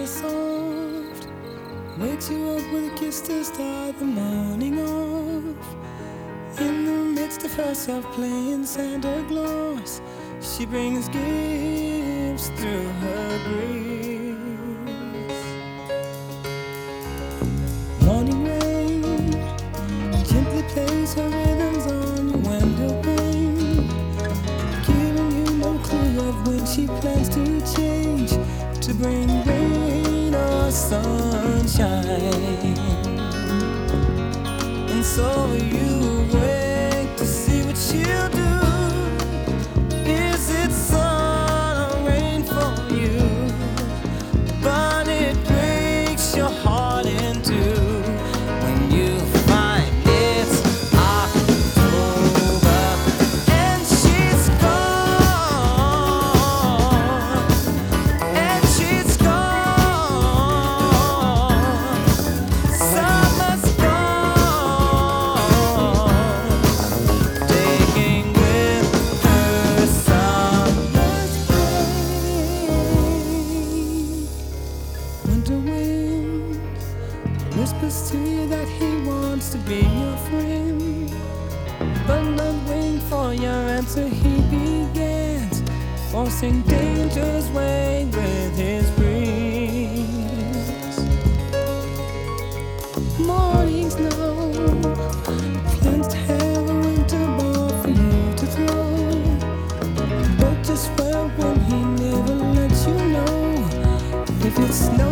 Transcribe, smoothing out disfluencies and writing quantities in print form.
is soft, wakes you up with a kiss to start the morning off. In the midst of herself playing Santa Claus, she brings gifts through her grace. Morning rain gently plays her rhythms on your window pane, giving you no clue of when she plans to change, to bring rain or sunshine. And so you wait to see what she'll do. Is it sun or rain for you? But it breaks your heart in two when you find it's October and she's gone, and she's gone. Summer's gone, taking with her summer's break. Winter wind whispers to you that he wants to be your friend, but not waiting for your answer, he begins forcing danger's way with his breeze. Morning snow plans to have a winter ball for you to throw, but just well when he never lets you know if it's snow